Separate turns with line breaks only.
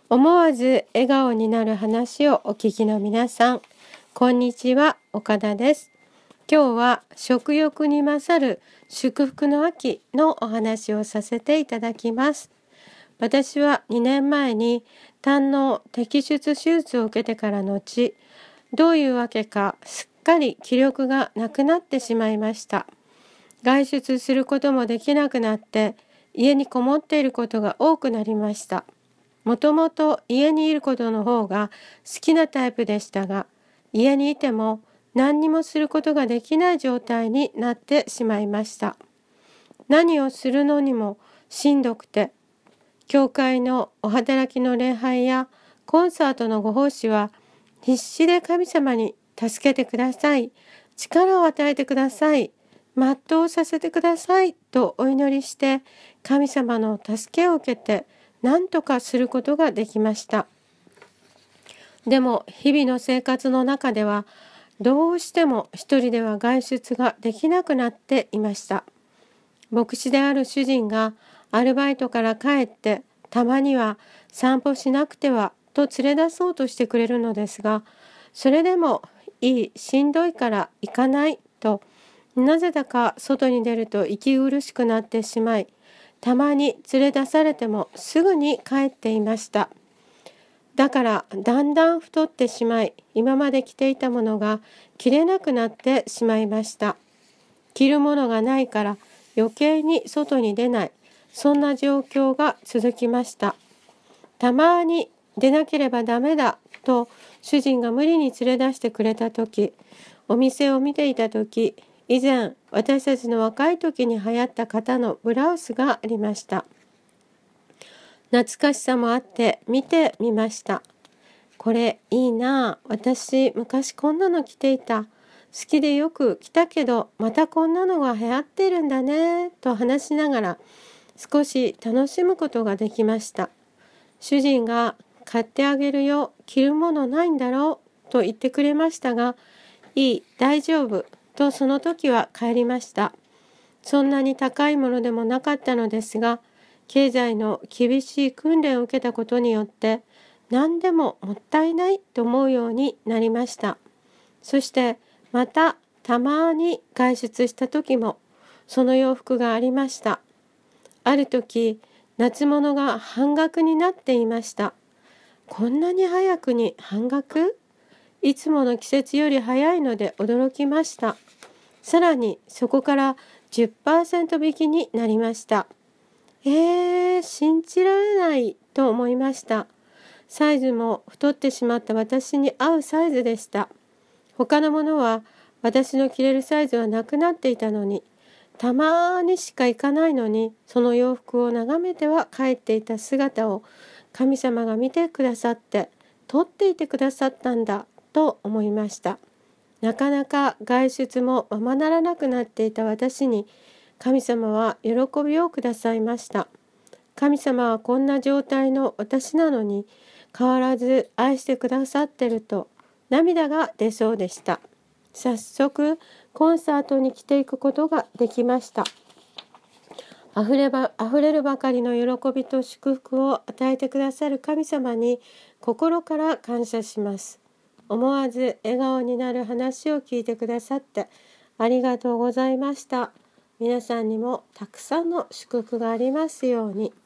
思わず笑顔になる話をお聞きの皆さん、こんにちは、岡田です。今日は食欲に勝る祝福の秋のお話をさせていただきます。私は2年前に胆の摘出手術を受けてからのち、どういうわけかすっかり気力がなくなってしまいました。外出することもできなくなって家にこもっていることが多くなりました。もともと家にいることの方が好きなタイプでしたが、家にいても何にもすることができない状態になってしまいました。何をするのにもしんどくて、教会のお働きの礼拝やコンサートのご奉仕は必死で神様に助けてください、力を与えてください、全うさせてくださいとお祈りして神様の助けを受けて何とかすることができました。でも日々の生活の中ではどうしても一人では外出ができなくなっていました。牧師である主人がアルバイトから帰ってたまには散歩しなくてはと連れ出そうとしてくれるのですが、それでもしんどいから行かないとなぜだか外に出ると息苦しくなってしまい、たまに連れ出されてもすぐに帰っていました。だからだんだん太ってしまい、今まで着ていたものが着れなくなってしまいました。着るものがないから余計に外に出ない、そんな状況が続きました。たまに出なければダメだと主人が無理に連れ出してくれた時、お店を見ていた時、以前私たちの若い時に流行った型のブラウスがありました。懐かしさもあって見てみました。これいいな、私昔こんなの着ていた、好きでよく着たけどまたこんなのが流行ってるんだねと話しながら少し楽しむことができました。主人が買ってあげるよ、着るものないんだろうと言ってくれましたが、いい、大丈夫とその時は帰りました。そんなに高いものでもなかったのですが、経済の厳しい訓練を受けたことによって何でももったいないと思うようになりました。そしてまたたまに外出した時もその洋服がありました。ある時夏物が半額になっていました。こんなに早くに半額？いつもの季節より早いので驚きました。さらにそこから 10% 引きになりました。信じられないと思いました。サイズも太ってしまった私に合うサイズでした。他のものは私の着れるサイズはなくなっていたのに、たまにしか行かないのにその洋服を眺めては帰っていた姿を神様が見てくださって取っていてくださったんだと思いました。なかなか外出もままならなくなっていた私に神様は喜びをくださいました。神様はこんな状態の私なのに変わらず愛してくださってると涙が出そうでした。早速コンサートに着ていくことができました。あふれるばかりの喜びと祝福を与えてくださる神様に心から感謝します。思わず笑顔になる話を聞いてくださってありがとうございました。皆さんにもたくさんの祝福がありますように。